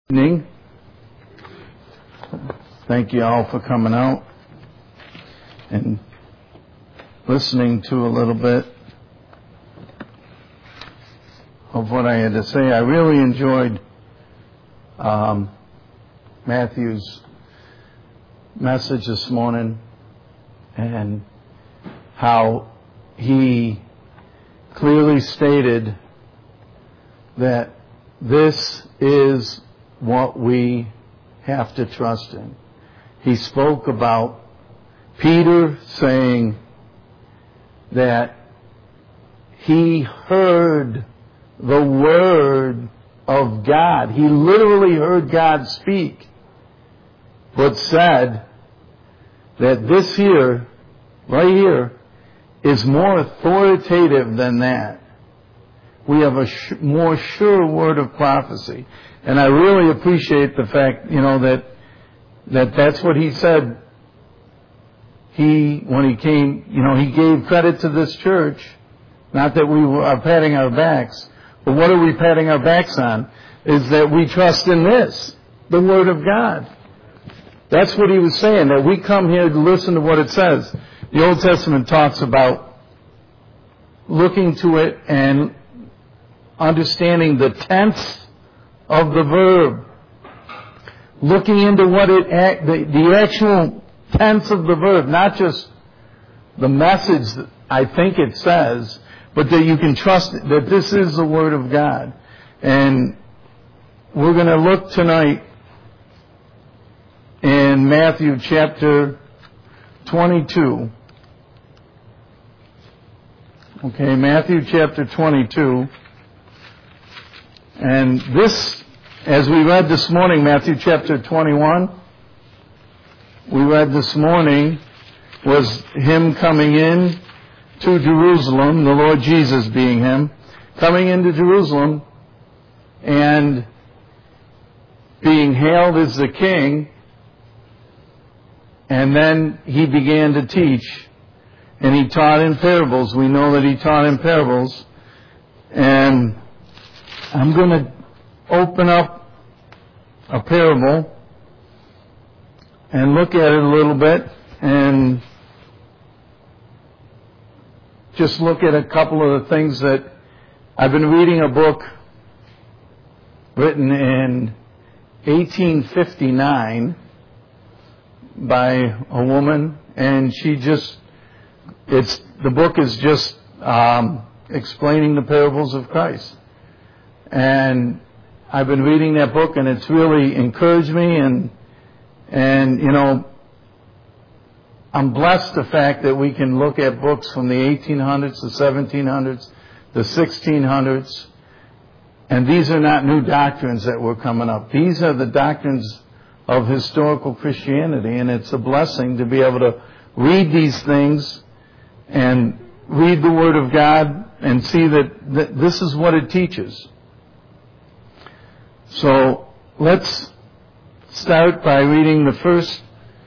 Evening. Thank you all for coming out and listening to a little bit of what I had to say. I really enjoyed Matthew's message this morning and how he clearly stated that this is what we have to trust in. He spoke about Peter saying that he heard the word of God. He literally heard God speak, but said that this here, right here, is more authoritative than that. We have a more sure word of prophecy. And I really appreciate the fact, that's what he said. When he came, he gave credit to this church. Not that we are patting our backs, but what are we patting our backs on? Is that we trust in this, the Word of God. That's what he was saying, that we come here to listen to what it says. The Old Testament talks about looking to it and understanding the tense of the verb, looking into what the actual tense of the verb, not just the message that I think it says, but that you can trust that this is the Word of God. And we're going to look tonight in Matthew chapter 22. Okay, Matthew chapter 22. And this, as we read this morning, Matthew chapter 21, we read this morning, was him coming in to Jerusalem, the Lord Jesus being him, coming into Jerusalem and being hailed as the king. And then he began to teach, and he taught in parables. We know that he taught in parables. And I'm going to open up a parable and look at it a little bit and just look at a couple of the things that I've been reading a book written in 1859 by a woman, and the book is just explaining the parables of Christ. And I've been reading that book, and it's really encouraged me, and I'm blessed the fact that we can look at books from the 1800s, the 1700s, the 1600s, and these are not new doctrines that were coming up. These are the doctrines of historical Christianity, and it's a blessing to be able to read these things and read the Word of God and see that this is what it teaches. So let's start by reading the first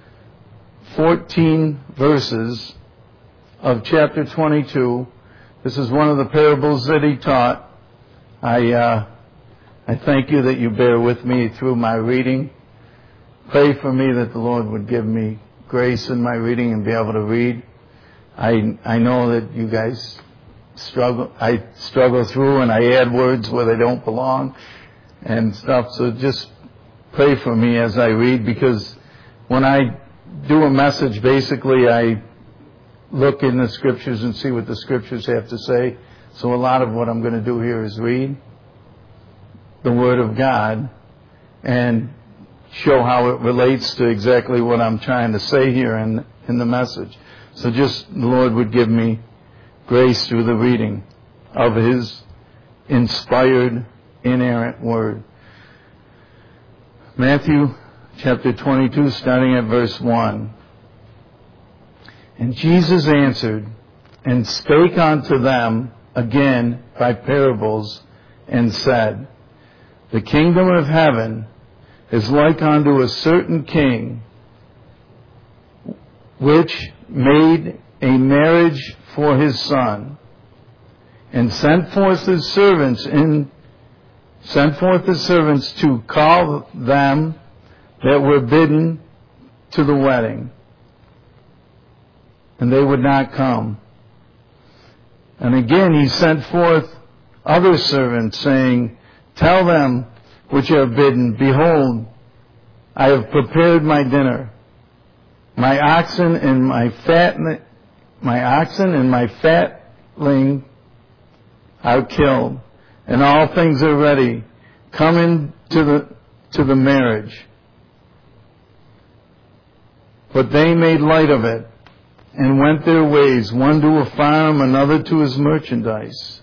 14 verses of chapter 22. This is one of the parables that he taught. I thank you that you bear with me through my reading. Pray for me that the Lord would give me grace in my reading and be able to read. I know that you guys struggle. I struggle through and I add words where they don't belong and stuff. So just pray for me as I read, because when I do a message, basically I look in the Scriptures and see what the Scriptures have to say. So a lot of what I'm going to do here is read the Word of God and show how it relates to exactly what I'm trying to say here in the message. So just the Lord would give me grace through the reading of His inspired, inerrant Word. Matthew chapter 22, starting at verse 1. And Jesus answered and spake unto them again by parables, and said, The kingdom of heaven is like unto a certain king, which made a marriage for his son, and sent forth his servants in sent forth his servants to call them that were bidden to the wedding, and they would not come. And again he sent forth other servants, saying, tell them which are bidden, behold, I have prepared my dinner. My oxen and my fatling are killed, and all things are ready. Come in to the marriage. But they made light of it, and went their ways, one to a farm, another to his merchandise.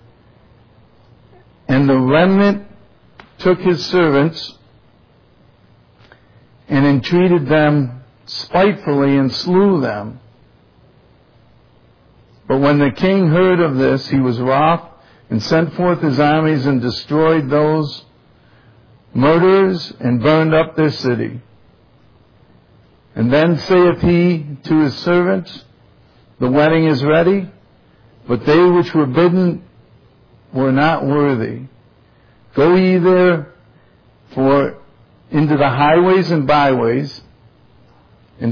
And the remnant took his servants, and entreated them spitefully, and slew them. But when the king heard of this, he was wroth, and sent forth his armies, and destroyed those murderers, and burned up their city. And then saith he to his servants, the wedding is ready, but they which were bidden were not worthy. Go ye therefore into the highways and byways, and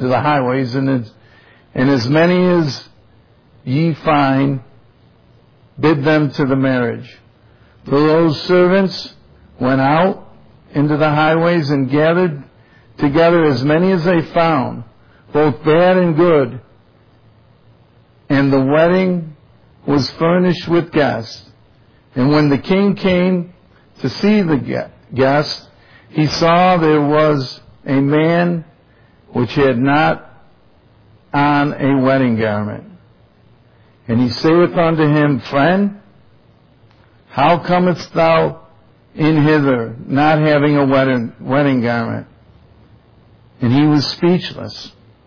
as many as ye find, bid them to the marriage. For those servants went out into the highways and gathered together as many as they found, both bad and good. And the wedding was furnished with guests. And when the king came to see the guests, he saw there was a man which had not on a wedding garment. And he saith unto him, Friend, how comest thou in hither, not having a wedding garment? And he was speechless.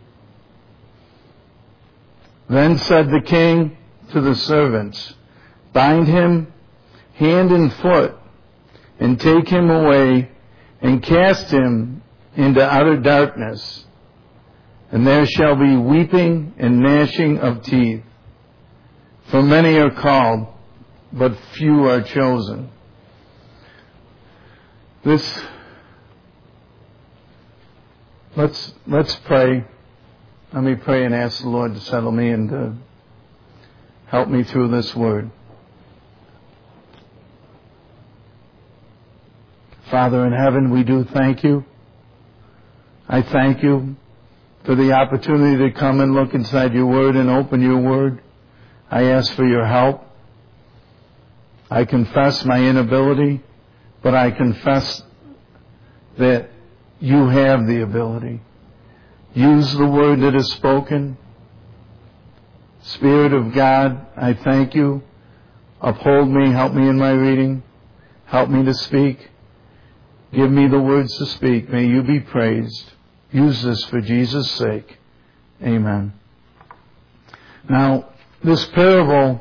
Then said the king to the servants, Bind him hand and foot, and take him away, and cast him into utter darkness. And there shall be weeping and gnashing of teeth. For many are called, but few are chosen. Let's pray. Let me pray and ask the Lord to settle me and to help me through this word. Father in heaven, we do thank you. I thank you for the opportunity to come and look inside your word and open your word. I ask for your help. I confess my inability, but I confess that you have the ability. Use the word that is spoken. Spirit of God, I thank you. Uphold me, help me in my reading. Help me to speak. Give me the words to speak. May you be praised. Use this for Jesus' sake. Amen. Now, this parable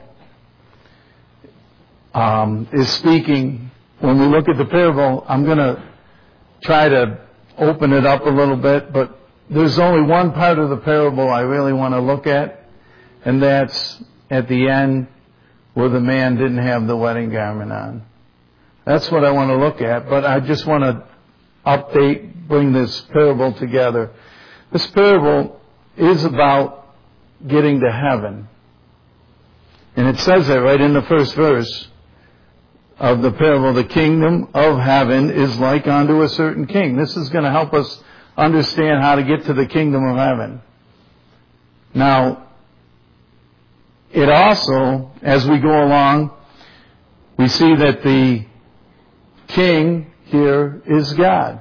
is speaking, when we look at the parable, I'm going to try to open it up a little bit, but there's only one part of the parable I really want to look at, and that's at the end where the man didn't have the wedding garment on. That's what I want to look at, but I just want to bring this parable together. This parable is about getting to heaven. And it says that right in the first verse of the parable, the kingdom of heaven is like unto a certain king. This is going to help us understand how to get to the kingdom of heaven. Now, it also, as we go along, we see that the king here is God.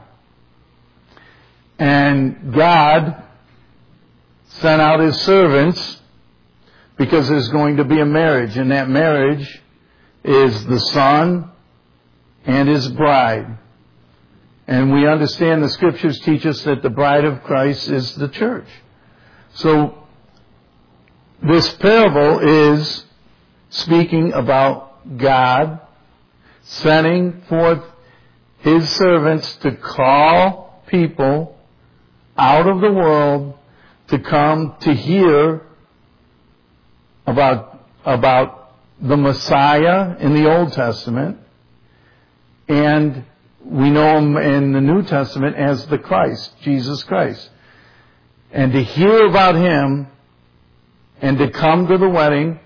And God sent out his servants because there's going to be a marriage, and that marriage is the son and his bride. And we understand the scriptures teach us that the bride of Christ is the church. So this parable is speaking about God sending forth his servants to call people out of the world to come to hear about the Messiah in the Old Testament and we know him in the New Testament as the Christ, Jesus Christ. And to hear about him and to come to the wedding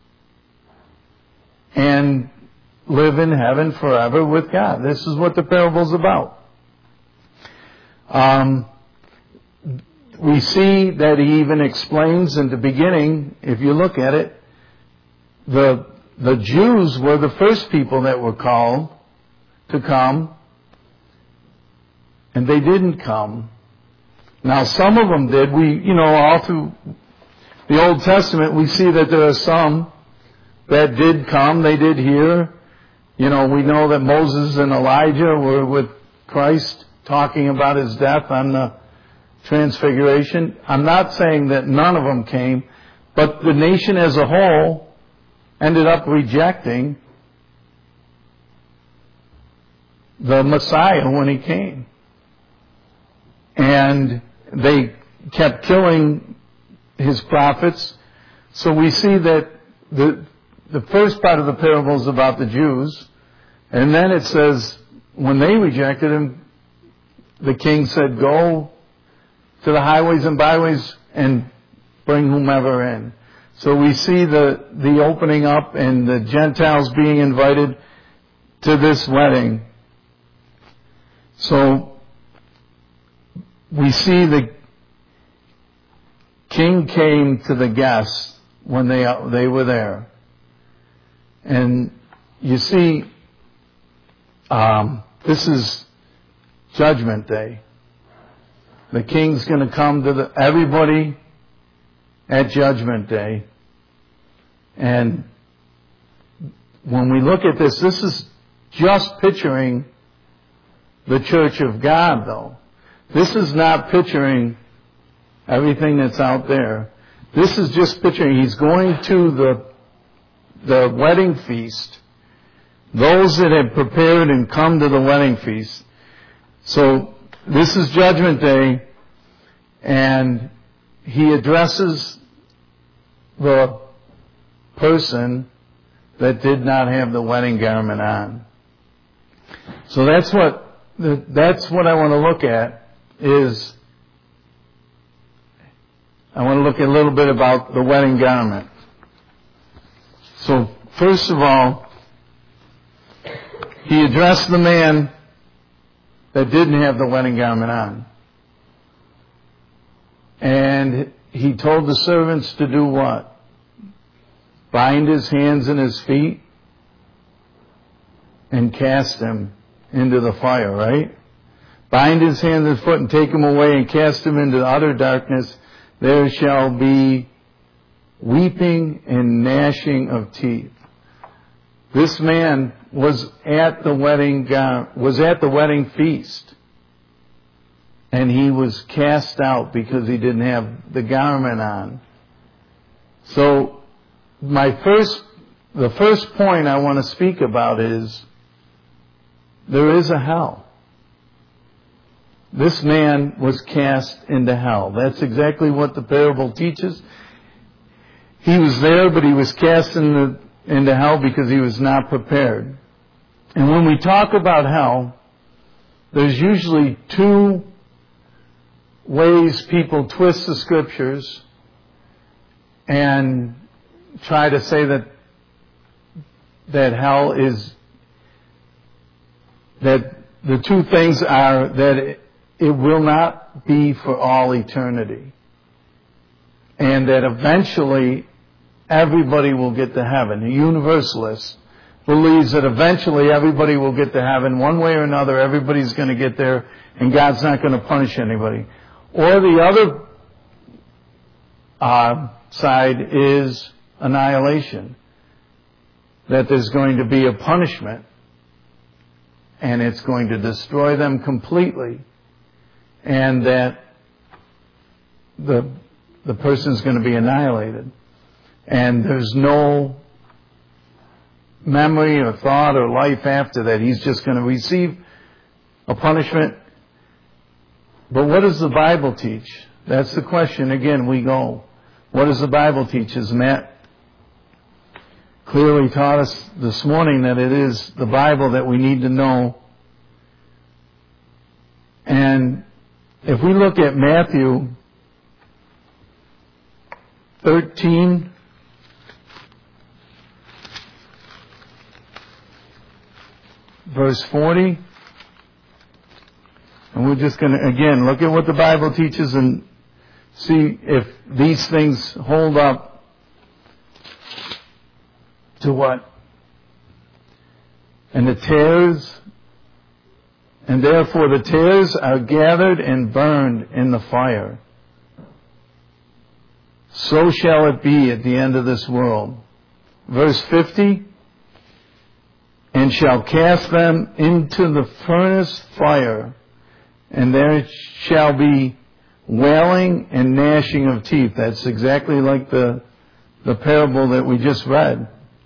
and live in heaven forever with God. This is what the parable's about. We see that he even explains in the beginning, if you look at it, the Jews were the first people that were called to come, and they didn't come. Now, some of them did. All through the Old Testament, we see that there are some that did come. They did hear. We know that Moses and Elijah were with Christ talking about his death on the Transfiguration. I'm not saying that none of them came, but the nation as a whole ended up rejecting the Messiah when he came. And they kept killing his prophets. So we see that the first part of the parable is about the Jews. And then it says, when they rejected him, the king said, go to the highways and byways and bring whomever in. So we see the opening up and the Gentiles being invited to this wedding. So we see the king came to the guests when they were there. And you see, this is Judgment Day. The king's going to come to everybody at Judgment Day. And when we look at this is just picturing the church of God, though. This is not picturing everything that's out there. This is just picturing he's going to the wedding feast. Those that have prepared and come to the wedding feast. So this is Judgment Day, and he addresses the person that did not have the wedding garment on. So that's what I want to look at. I want to look at a little bit about the wedding garment. So first of all, he addressed the man that didn't have the wedding garment on. And he told the servants to do what? Bind his hands and his feet and cast him into the fire, right? Bind his hands and foot and take him away and cast him into utter darkness. There shall be weeping and gnashing of teeth. This man was at the wedding feast, and he was cast out because he didn't have the garment on. So the first point I want to speak about is there is a hell. This man was cast into hell. That's exactly what the parable teaches. He was there, but he was cast into hell because he was not prepared. And when we talk about hell, there's usually two ways people twist the scriptures and try to say that hell is, that the two things are that it will not be for all eternity, and that eventually everybody will get to heaven. A universalist believes that eventually everybody will get to heaven. One way or another, everybody's going to get there, and God's not going to punish anybody. Or the other side is annihilation, that there's going to be a punishment, and it's going to destroy them completely, and that the person's going to be annihilated. And there's no memory or thought or life after that. He's just going to receive a punishment. But what does the Bible teach? That's the question. Again, we go. What does the Bible teach? As Matt clearly taught us this morning that it is the Bible that we need to know. And if we look at Matthew 13, verse 40, and we're just going to, again, look at what the Bible teaches and see if these things hold up to what? And therefore the tares are gathered and burned in the fire. So shall it be at the end of this world. Verse 50, and shall cast them into the furnace fire, and there shall be wailing and gnashing of teeth. That's exactly like the parable that we just read.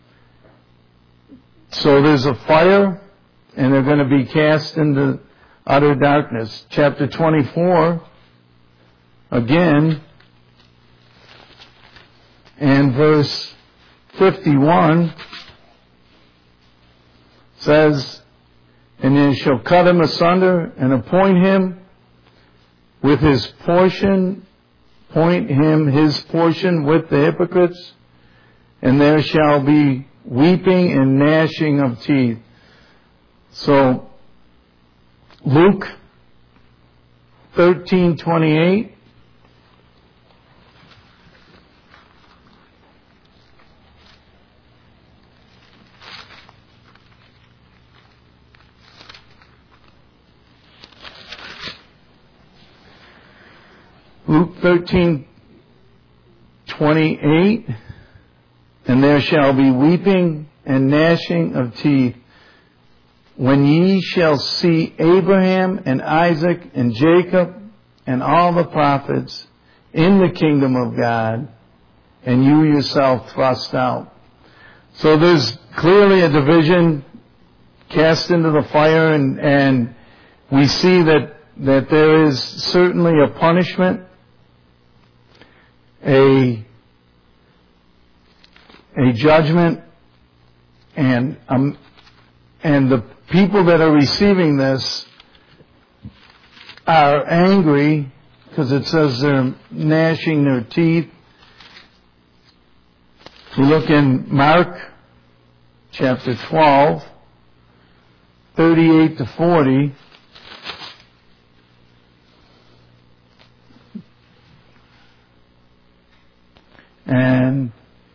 So there's a fire, and they're going to be cast into utter darkness. Chapter 24, again, and verse 51 says, and they shall cut him asunder and appoint him with his portion, appoint him his portion with the hypocrites, and there shall be weeping and gnashing of teeth. So, Luke 13:28. Luke 13:28, and there shall be weeping and gnashing of teeth when ye shall see Abraham and Isaac and Jacob and all the prophets in the kingdom of God, and you yourself thrust out. So there's clearly a division cast into the fire, and we see that there is certainly a punishment, a judgment, and the people that are receiving this are angry because it says they're gnashing their teeth. If you look in Mark chapter 12, 38 to 40, and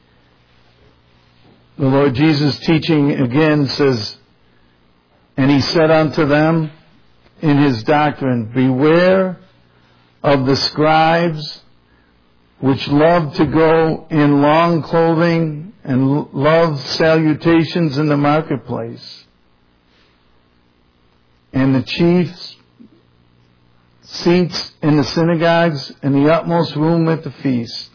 the Lord Jesus teaching again says, and he said unto them in his doctrine, beware of the scribes which love to go in long clothing and love salutations in the marketplace, and the chief seats in the synagogues and the utmost room at the feast,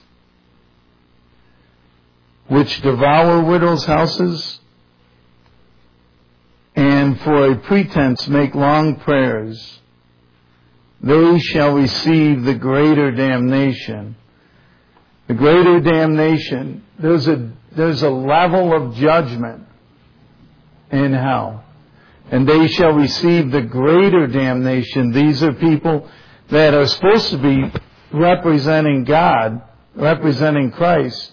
which devour widows' houses, and for a pretense make long prayers. They shall receive the greater damnation. The greater damnation, there's a level of judgment in hell. And they shall receive the greater damnation. These are people that are supposed to be representing God, representing Christ,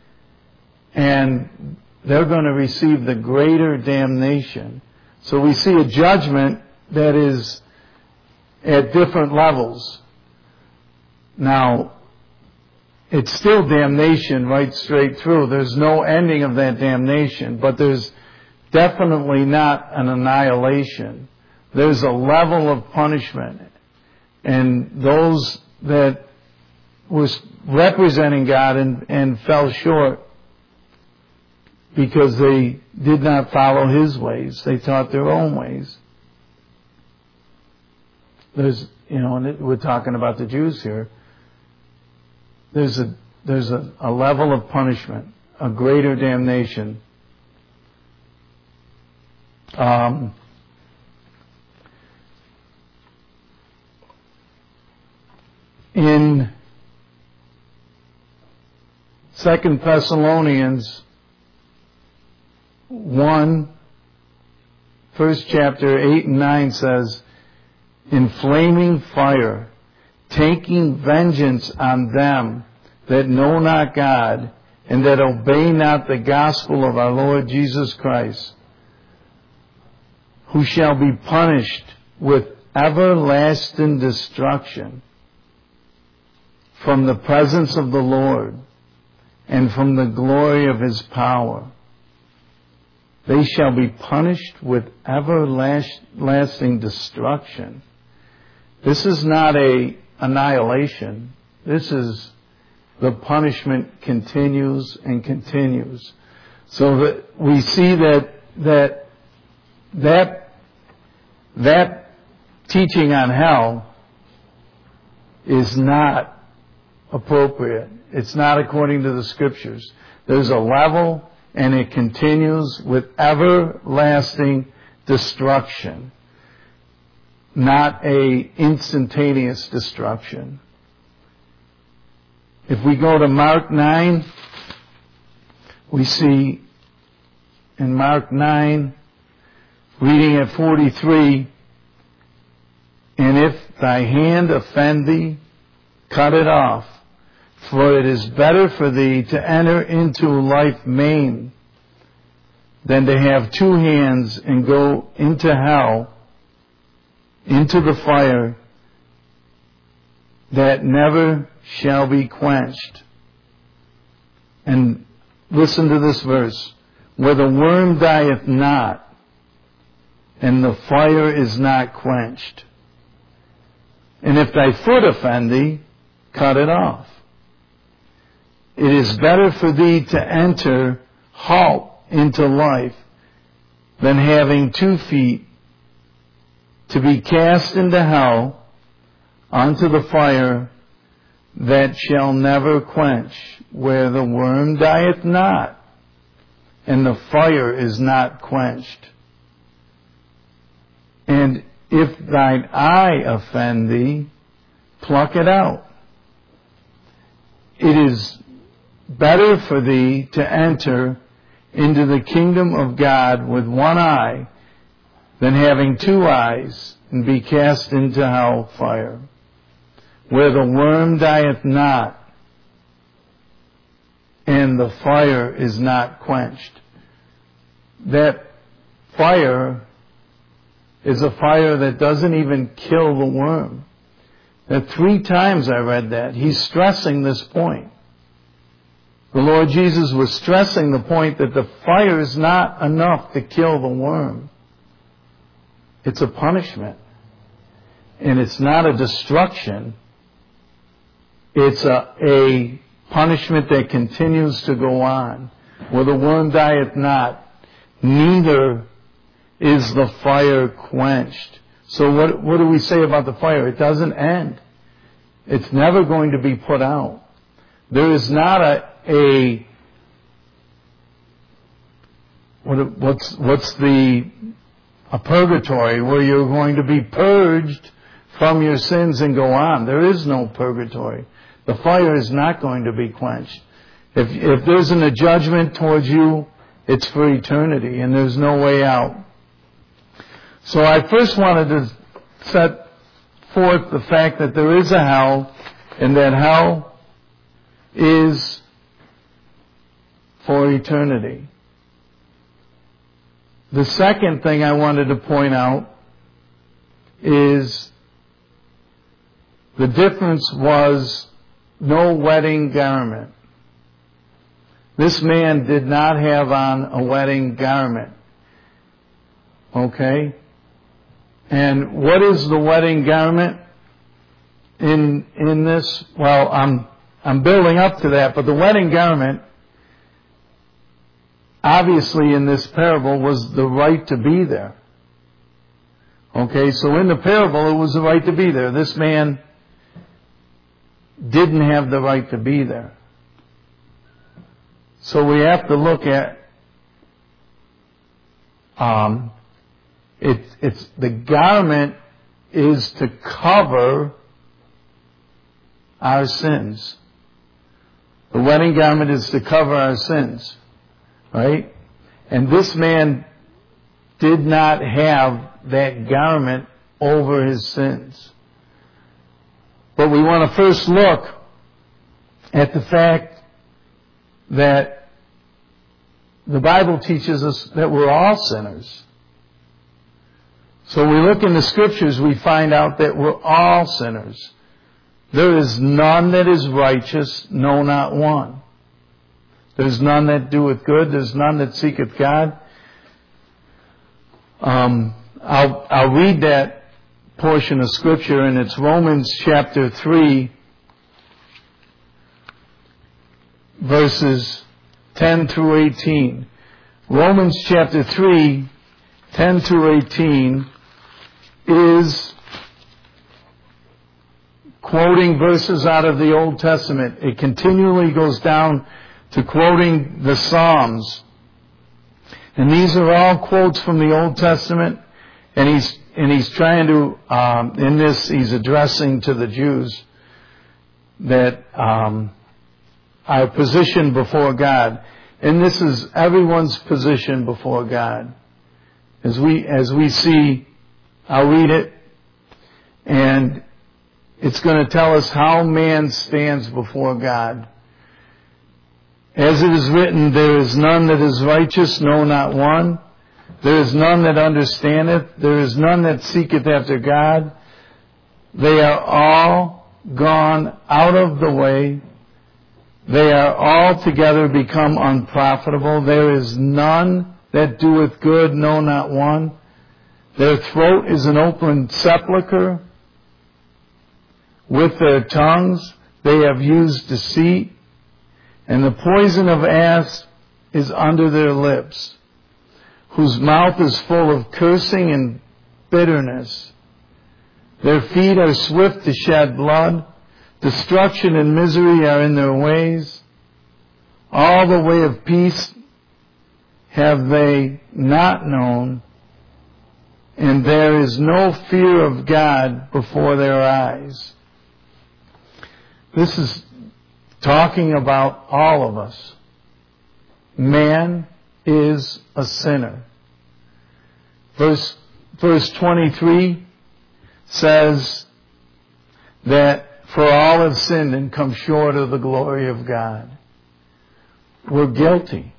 and they're going to receive the greater damnation. So we see a judgment that is at different levels. Now, it's still damnation right straight through. There's no ending of that damnation, but there's definitely not an annihilation. There's a level of punishment. And those that were representing God and fell short because they did not follow His ways. They taught their own ways. There's, and we're talking about the Jews here. There's a level of punishment, a greater damnation. In 2 Thessalonians first chapter 8 and 9 says, in flaming fire, taking vengeance on them that know not God, and that obey not the gospel of our Lord Jesus Christ, who shall be punished with everlasting destruction from the presence of the Lord and from the glory of His power. They shall be punished with everlasting destruction. This is not an annihilation. This is the punishment continues and continues. So that we see that teaching on hell is not appropriate. It's not according to the Scriptures. There's a level, and it continues with everlasting destruction, not a instantaneous destruction. If we go to Mark 9, we see in Mark 9, reading at 43, and if thy hand offend thee, cut it off. For it is better for thee to enter into life maimed than to have two hands and go into hell, into the fire that never shall be quenched. And listen to this verse. Where the worm dieth not, and the fire is not quenched. And if thy foot offend thee, cut it off. It is better for thee to enter halt into life than having 2 feet to be cast into hell unto the fire that shall never quench, where the worm dieth not, and the fire is not quenched. And if thine eye offend thee, pluck it out. It is better for thee to enter into the kingdom of God with one eye than having 2 eyes and be cast into hell fire, where the worm dieth not and the fire is not quenched. That fire is a fire that doesn't even kill the worm. That 3 times I read that. He's stressing this point. The Lord Jesus was stressing the point that the fire is not enough to kill the worm. It's a punishment. And it's not a destruction. It's a punishment that continues to go on. Where the worm dieth not, neither is the fire quenched. So what do we say about the fire? It doesn't end. It's never going to be put out. There is not a purgatory where you're going to be purged from your sins and go on. There is no purgatory. The fire is not going to be quenched. If there's a judgment towards you, it's for eternity, and there's no way out. So I first wanted to set forth the fact that there is a hell, and that hell is for eternity. The second thing I wanted to point out is the difference was no wedding garment. This man did not have on a wedding garment. Okay? And what is the wedding garment in this? Well, I'm building up to that, but the wedding garment, obviously in this parable, was the right to be there. Okay, so in the parable it was the right to be there. This man didn't have the right to be there. So we have to look at it's the garment is to cover our sins. The wedding garment is to cover our sins, right? And this man did not have that garment over his sins. But we want to first look at the fact that the Bible teaches us that we're all sinners. So we look in the Scriptures, we find out that we're all sinners. There is none that is righteous, no, not one. There's none that doeth good, there's none that seeketh God. I'll read that portion of Scripture, and it's Romans chapter 3, verses 10 through 18. Romans chapter 3, 10 through 18 is quoting verses out of the Old Testament. It continually goes down to quoting the Psalms. And these are all quotes from the Old Testament. And he's trying to, in this, he's addressing to the Jews that our position before God. And this is everyone's position before God. As we see, I'll read it, and it's going to tell us how man stands before God. As it is written, there is none that is righteous, no, not one. There is none that understandeth. There is none that seeketh after God. They are all gone out of the way. They are altogether become unprofitable. There is none that doeth good, no, not one. Their throat is an open sepulchre. With their tongues they have used deceit, and the poison of asps is under their lips, whose mouth is full of cursing and bitterness. Their feet are swift to shed blood. Destruction and misery are in their ways. All the way of peace have they not known, and there is no fear of God before their eyes. This is talking about all of us. Man is a sinner. Verse 23 says that for all have sinned and come short of the glory of God. We're guilty.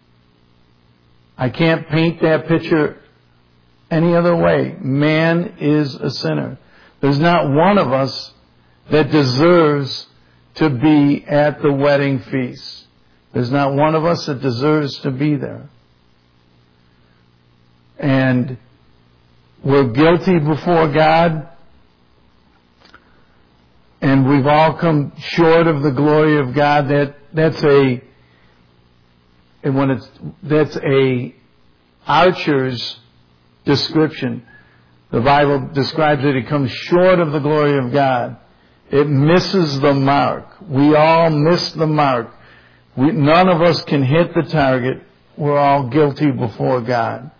I can't paint that picture any other way. Man is a sinner. There's not one of us that deserves to be at the wedding feast. There's not one of us that deserves to be there. And we're guilty before God, and we've all come short of the glory of God. That's a archer's description. The Bible describes that it comes short of the glory of God. It misses the mark. We all miss the mark. None of us can hit the target. We're all guilty before God.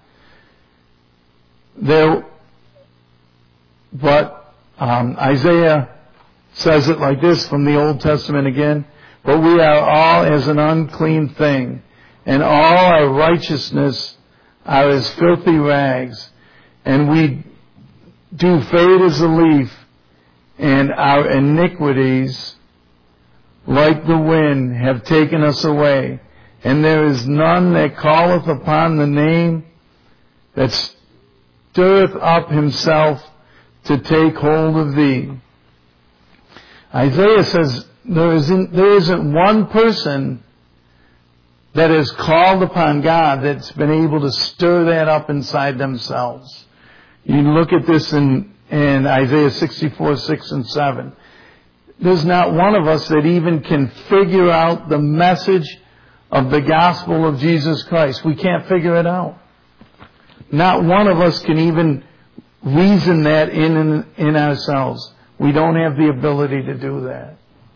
Isaiah says it like this from the Old Testament again. But we are all as an unclean thing, and all our righteousness are as filthy rags. And we do fade as a leaf, and our iniquities, like the wind, have taken us away. And there is none that calleth upon the name, that stirreth up himself to take hold of thee. Isaiah says there isn't one person that has called upon God that's been able to stir that up inside themselves. You look at this in Isaiah 64, 6 and 7. There's not one of us that even can figure out the message of the gospel of Jesus Christ. We can't figure it out. Not one of us can even reason that in ourselves. We don't have the ability to do that.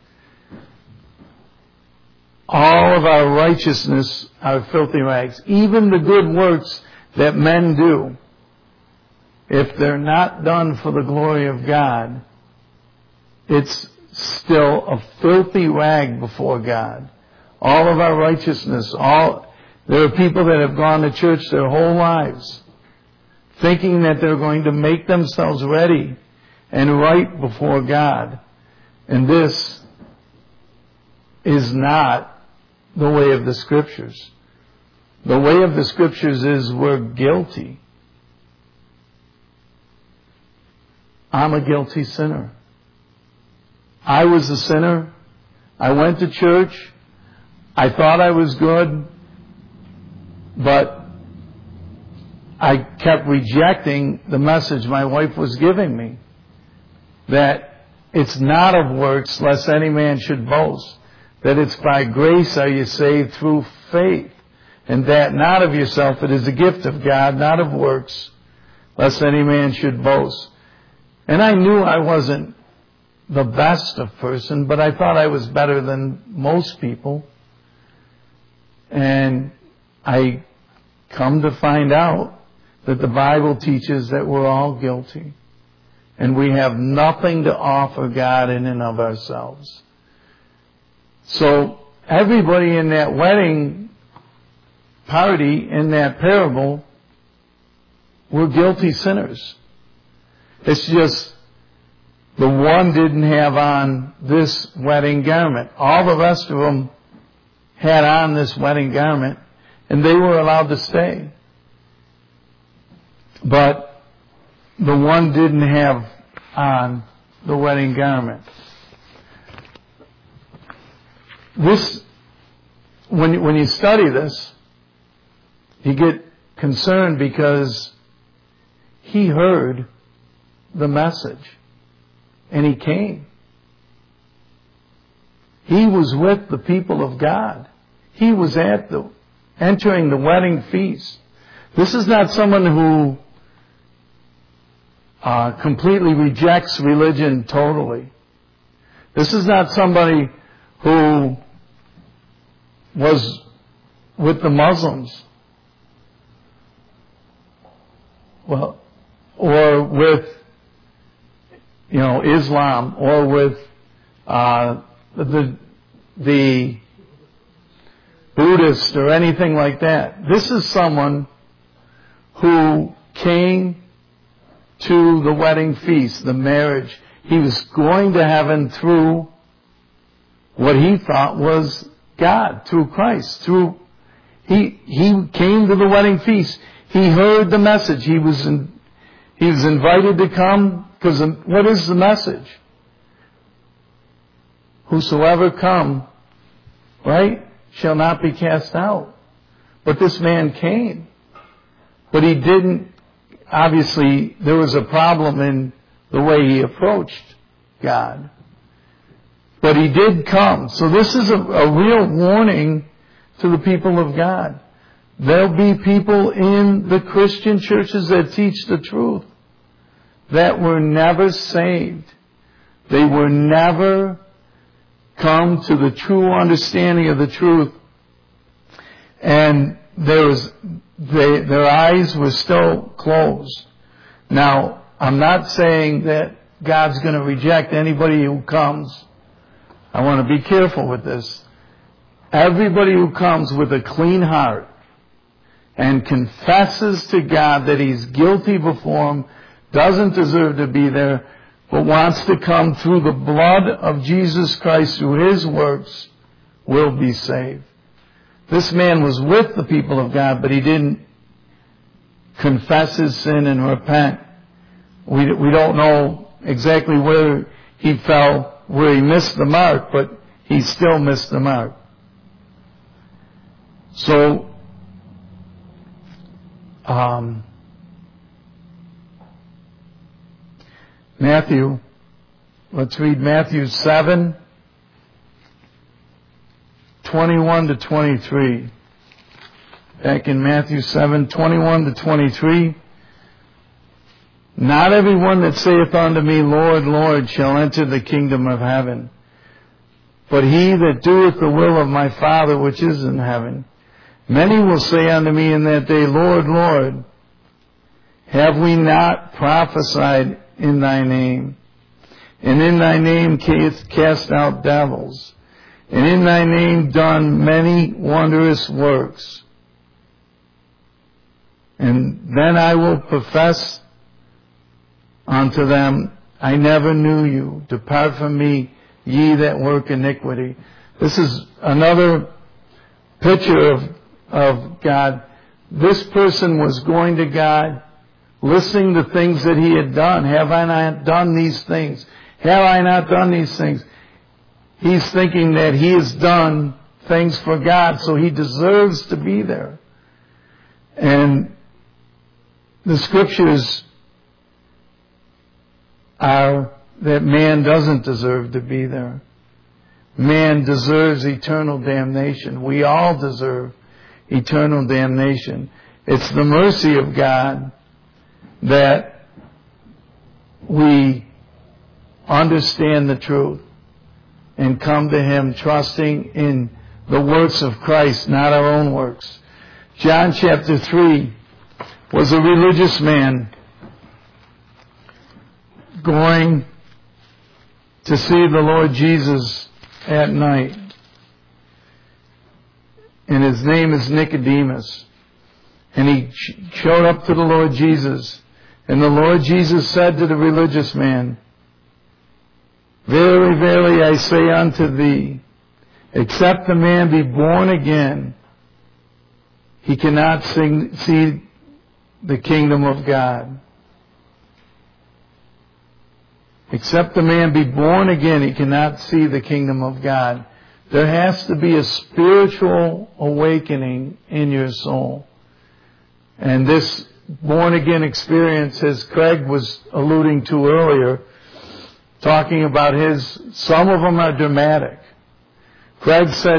All of our righteousness are filthy rags. Even the good works that men do, if they're not done for the glory of God, it's still a filthy rag before God. All of our righteousness, There are people that have gone to church their whole lives thinking that they're going to make themselves ready and right before God. And this is not the way of the Scriptures. The way of the Scriptures is we're guilty. I'm a guilty sinner. I was a sinner. I went to church. I thought I was good. But I kept rejecting the message my wife was giving me. That it's not of works, lest any man should boast. That it's by grace are you saved through faith. And that not of yourself, it is a gift of God, not of works, lest any man should boast. And I knew I wasn't the best of person, but I thought I was better than most people. And I come to find out that the Bible teaches that we're all guilty. And we have nothing to offer God in and of ourselves. So everybody in that wedding party, in that parable, were guilty sinners. It's just the one didn't have on this wedding garment. All the rest of them had on this wedding garment, and they were allowed to stay. But the one didn't have on the wedding garment. This, when you study this, you get concerned because he heard the message and he came. He was with the people of God. He was entering the wedding feast. This is not someone who completely rejects religion totally. This is not somebody who was with the Muslims, well, or with, Islam, or with the Buddhist or anything like that. This is someone who came to the wedding feast, the marriage. He was going to heaven through what he thought was God, through Christ. He came to the wedding feast. He heard the message. He was invited to come, because what is the message? Whosoever come, right, shall not be cast out. But this man came. But he didn't. Obviously, there was a problem in the way he approached God. But he did come. So this is a real warning to the people of God. There'll be people in the Christian churches that teach the truth that were never saved. They were never come to the true understanding of the truth. And their eyes were still closed. Now, I'm not saying that God's going to reject anybody who comes. I want to be careful with this. Everybody who comes with a clean heart and confesses to God that he's guilty before him, doesn't deserve to be there, but wants to come through the blood of Jesus Christ, through his works, will be saved. This man was with the people of God, but he didn't confess his sin and repent. We don't know exactly where he fell, where he missed the mark, but he still missed the mark. So, Matthew, let's read Matthew 7, 21 to 23. Back in Matthew 7, 21 to 23. Not everyone that saith unto me, Lord, Lord, shall enter the kingdom of heaven, but he that doeth the will of my Father which is in heaven. Many will say unto me in that day, Lord, Lord, have we not prophesied in thy name? And in thy name cast out devils? And in thy name done many wondrous works? And then I will profess unto them, I never knew you. Depart from me, ye that work iniquity. This is another picture of God. This person was going to God, listening to things that he had done. Have I not done these things? Have I not done these things? He's thinking that he has done things for God, so he deserves to be there. And the scriptures are that man doesn't deserve to be there. Man deserves eternal damnation. We all deserve eternal damnation. It's the mercy of God that we understand the truth and come to Him trusting in the works of Christ, not our own works. John chapter 3 was a religious man going to see the Lord Jesus at night. And his name is Nicodemus. And he showed up to the Lord Jesus. And the Lord Jesus said to the religious man, Verily, verily, I say unto thee, except a man be born again, he cannot see the kingdom of God. Except a man be born again, he cannot see the kingdom of God. There has to be a spiritual awakening in your soul. And this born again experience, as Craig was alluding to earlier, talking about some of them are dramatic. Craig said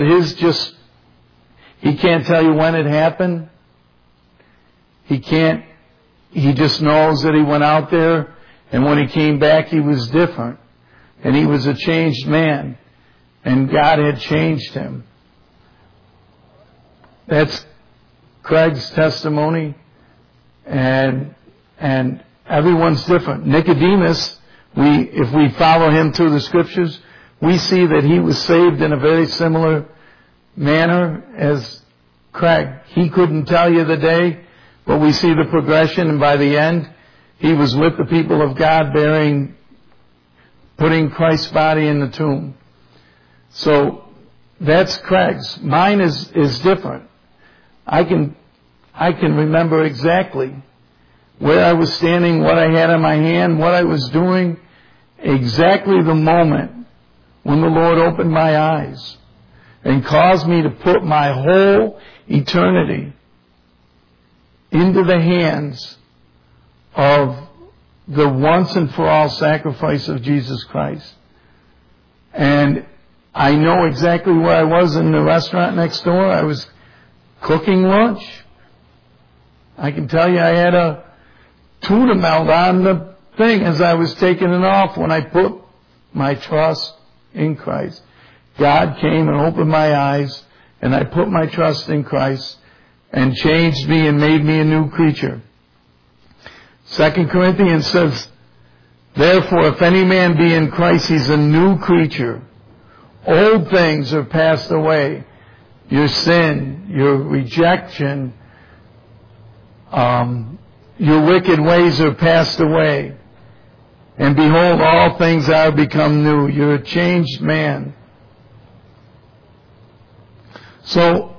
he can't tell you when it happened. He just knows that he went out there, and when he came back he was different. And he was a changed man. And God had changed him. That's Craig's testimony. And everyone's different. Nicodemus, if we follow him through the scriptures, we see that he was saved in a very similar manner as Craig. He couldn't tell you the day, but we see the progression, and by the end, he was with the people of God putting Christ's body in the tomb. So that's Craig's. Mine is different. I can remember exactly where I was standing, what I had in my hand, what I was doing, exactly the moment when the Lord opened my eyes and caused me to put my whole eternity into the hands of the once and for all sacrifice of Jesus Christ. And I know exactly where I was in the restaurant next door. I was cooking lunch. I can tell you I had a tuna melt on the thing as I was taking it off when I put my trust in Christ. God came and opened my eyes, and I put my trust in Christ and changed me and made me a new creature. 2 Corinthians says, Therefore, if any man be in Christ, he's a new creature. Old things are passed away. Your sin, your rejection, your wicked ways are passed away. And behold, all things are become new. You're a changed man. So,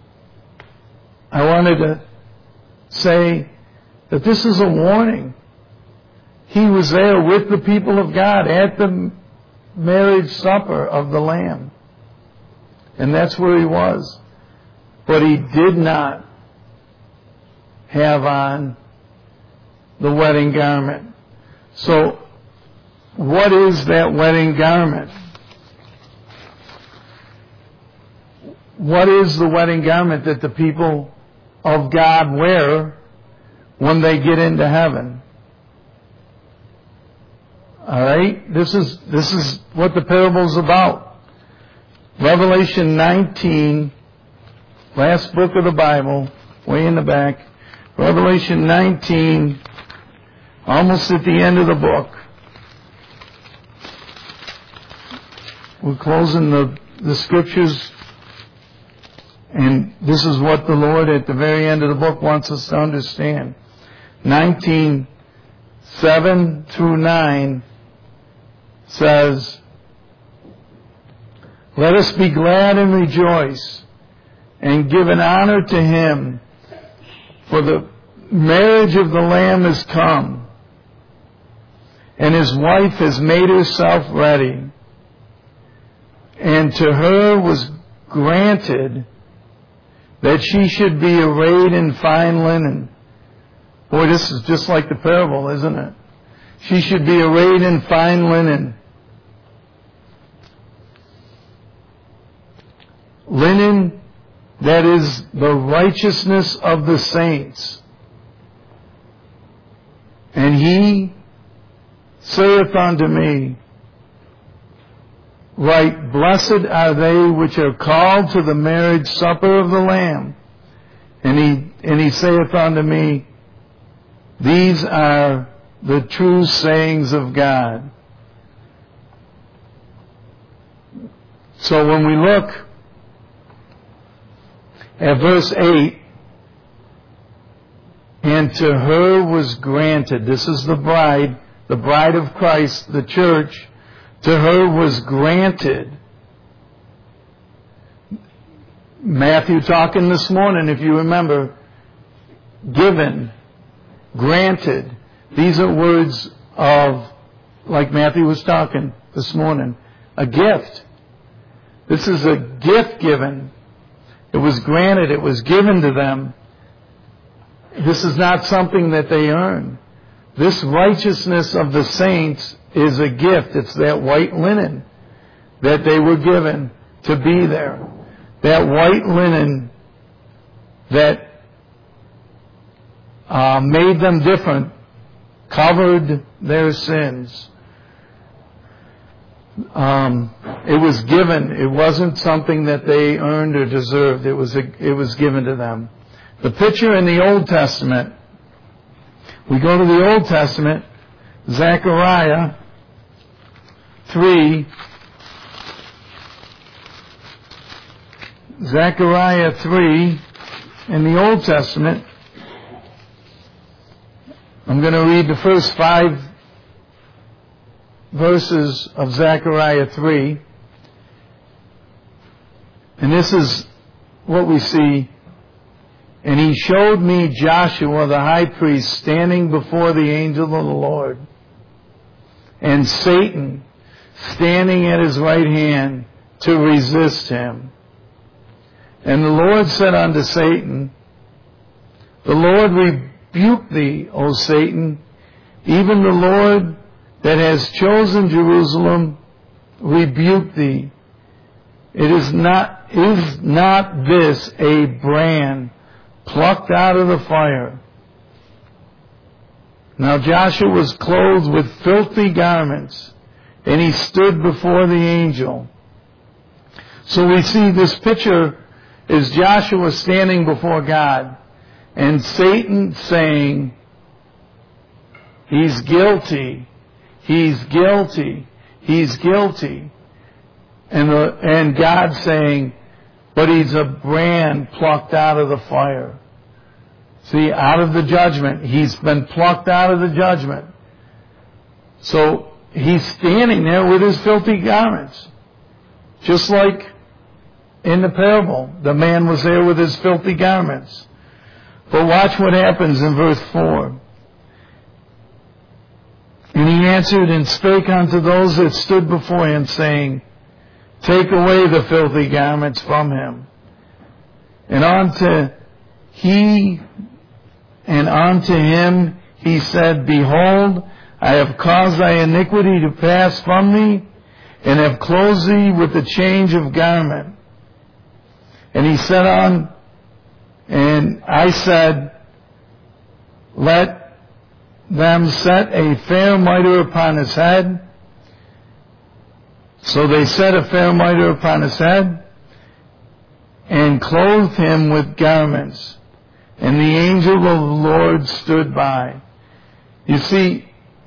I wanted to say that this is a warning. He was there with the people of God at the marriage supper of the Lamb. And that's where he was. But he did not have on the wedding garment. So, what is that wedding garment? What is the wedding garment that the people of God wear when they get into heaven? All right? This is what the parable is about. Revelation 19, last book of the Bible, way in the back. Revelation 19, almost at the end of the book. We're closing the scriptures And this is what the Lord at the very end of the book wants us to understand. 19:7 through 9 says, "Let us be glad and rejoice and give an honor to Him, for the marriage of the Lamb is come, and His wife has made herself ready. And to her was granted that she should be arrayed in fine linen." Boy, this is just like the parable, isn't it? She should be arrayed in fine linen. Linen that is the righteousness of the saints. And He saith unto me, "Right, blessed are they which are called to the marriage supper of the Lamb." And he saith unto me, "These are the true sayings of God." So when we look at verse 8, "And to her was granted," this is the bride of Christ, the church, "to her was granted." Matthew talking this morning, if you remember, given, granted. These are words of, like Matthew was talking this morning, a gift. This is a gift given. It was granted. It was given to them. This is not something that they earn. This righteousness of the saints is a gift. It's that white linen that they were given to be there. That white linen that made them different, covered their sins. It was given. It wasn't something that they earned or deserved. It was given to them. The picture in the Old Testament, we go to the Old Testament, Zechariah 3. Zechariah 3 in the Old Testament. I'm going to read the first 5 verses of Zechariah 3. And this is what we see. "And He showed me Joshua the high priest standing before the angel of the Lord, and Satan standing at his right hand to resist him. And the Lord said unto Satan, The Lord rebuke thee, O Satan, even the Lord that has chosen Jerusalem rebuke thee. Is not this a brand plucked out of the fire?" Now Joshua was clothed with filthy garments, and he stood before the angel. So we see this picture is Joshua standing before God, and Satan saying, "He's guilty, he's guilty, he's guilty." And God saying, "But he's a brand plucked out of the fire." See, out of the judgment. He's been plucked out of the judgment. So he's standing there with his filthy garments. Just like in the parable, the man was there with his filthy garments. But watch what happens in verse 4. "And he answered and spake unto those that stood before him, saying, Take away the filthy garments from him. And unto him he said, Behold, I have caused thy iniquity to pass from thee, and have clothed thee with the change of garment. And he said on, and I said, Let them set a fair mitre upon his head. So they set a fair mitre upon his head, and clothed him with garments. And the angel of the Lord stood by. You see,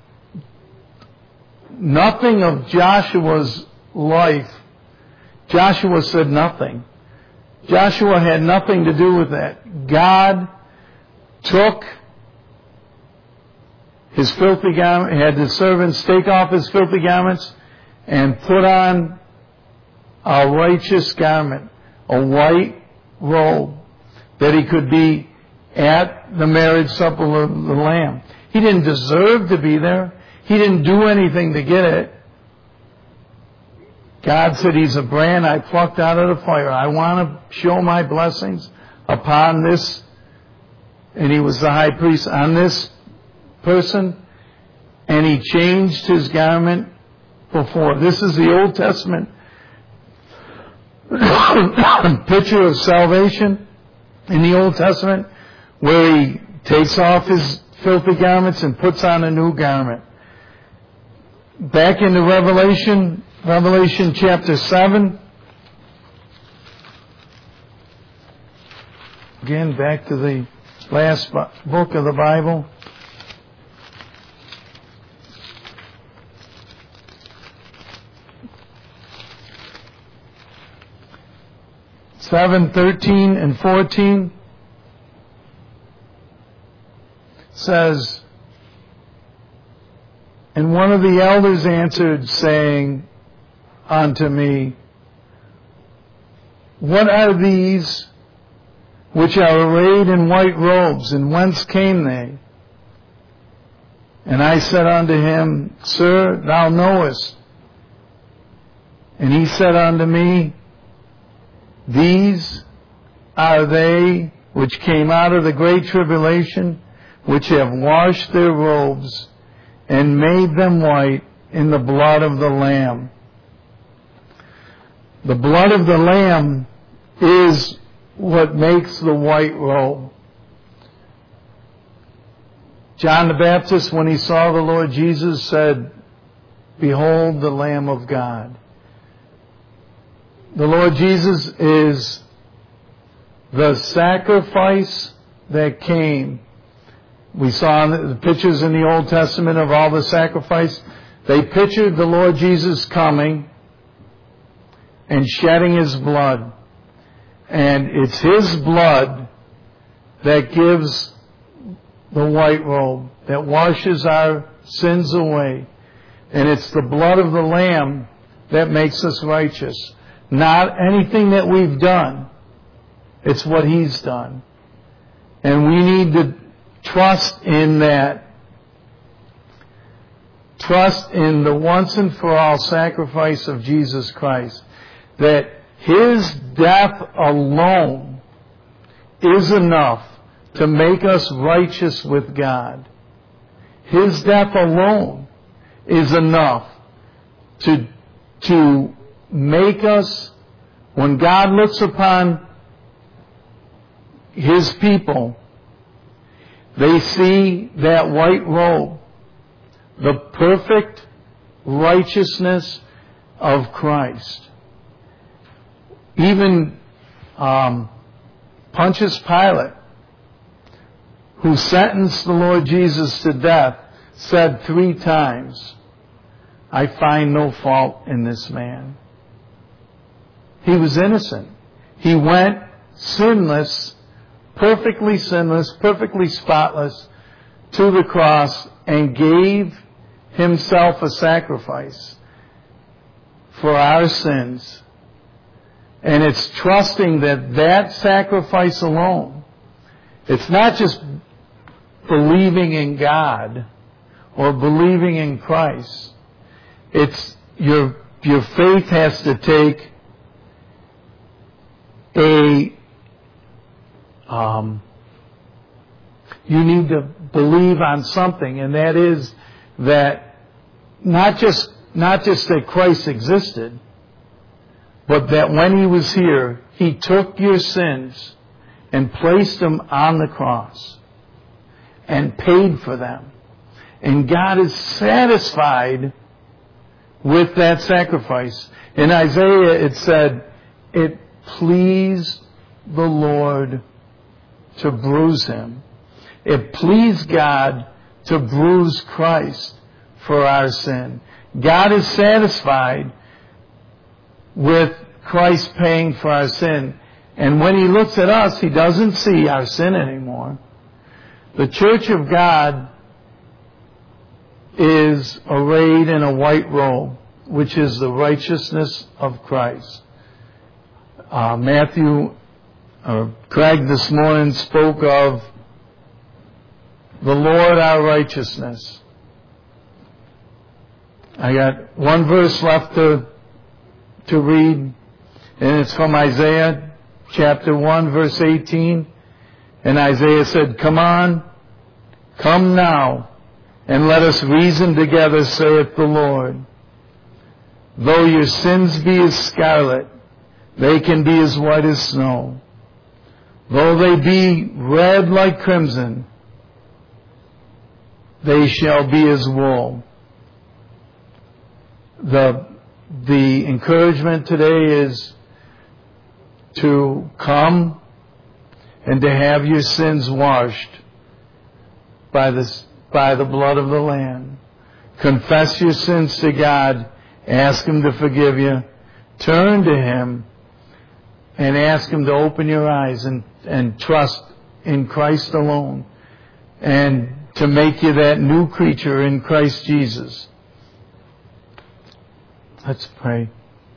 nothing of Joshua's life, Joshua said nothing. Joshua had nothing to do with that. God took his filthy garment, had the servants take off his filthy garments and put on a righteous garment, a white robe, that he could be at the marriage supper of the Lamb. He didn't deserve to be there. He didn't do anything to get it. God said, he's a brand I plucked out of the fire. I want to show my blessings upon this. And he was the high priest on this person. And he changed his garment before. This is the Old Testament picture of salvation in the Old Testament, where he takes off his filthy garments and puts on a new garment. Back into Revelation chapter 7. Again, back to the last book of the Bible. Seven, 13, and 14 says, and one of the elders answered, saying unto me, what are these which are arrayed in white robes, and whence came they? And I said unto him, Sir, thou knowest. And he said unto me, these are they which came out of the great tribulation, which have washed their robes and made them white in the blood of the Lamb. The blood of the Lamb is what makes the white robe. John the Baptist, when he saw the Lord Jesus, said, behold the Lamb of God. The Lord Jesus is the sacrifice that came. We saw the pictures in the Old Testament of all the sacrifice. They pictured the Lord Jesus coming and shedding his blood. And it's his blood that gives the white robe, that washes our sins away. And it's the blood of the Lamb that makes us righteous. Not anything that we've done. It's what he's done. And we need to trust in that. Trust in the once and for all sacrifice of Jesus Christ. That his death alone is enough to make us righteous with God. His death alone is enough to make us, when God looks upon his people, they see that white robe, the perfect righteousness of Christ. Even Pontius Pilate, who sentenced the Lord Jesus to death, said 3 times, I find no fault in this man. He was innocent. He went sinless, perfectly spotless, to the cross and gave himself a sacrifice for our sins. And it's trusting that sacrifice alone, it's not just believing in God or believing in Christ. It's your faith has to take you need to believe on something, and that is that not just that Christ existed, but that when he was here, he took your sins and placed them on the cross and paid for them. And God is satisfied with that sacrifice. In Isaiah it said, it pleased the Lord to bruise him. It pleased God to bruise Christ for our sin. God is satisfied with Christ paying for our sin. And when He looks at us, He doesn't see our sin anymore. The church of God is arrayed in a white robe, which is the righteousness of Christ. Craig this morning spoke of the Lord our righteousness. I got one verse left to read, and it's from Isaiah chapter 1, verse 18. And Isaiah said, "Come on, come now, and let us reason together, saith the Lord. Though your sins be as scarlet, they can be as white as snow. Though they be red like crimson, they shall be as wool." The encouragement today is to come and to have your sins washed by the blood of the Lamb. Confess your sins to God. Ask Him to forgive you. Turn to Him and ask Him to open your eyes and trust in Christ alone, and to make you that new creature in Christ Jesus. Let's pray.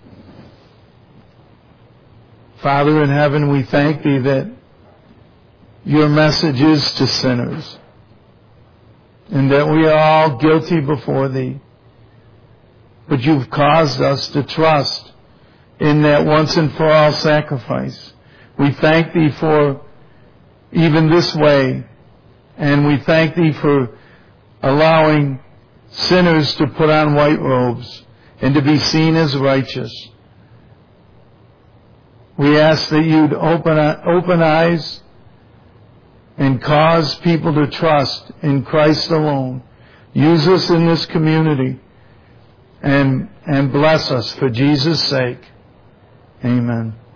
Father in heaven, we thank Thee that Your message is to sinners, and that we are all guilty before Thee. But You've caused us to trust in that once and for all sacrifice. We thank Thee for even this way, and we thank Thee for allowing sinners to put on white robes and to be seen as righteous. We ask that You'd open eyes and cause people to trust in Christ alone. Use us in this community and bless us for Jesus' sake. Amen.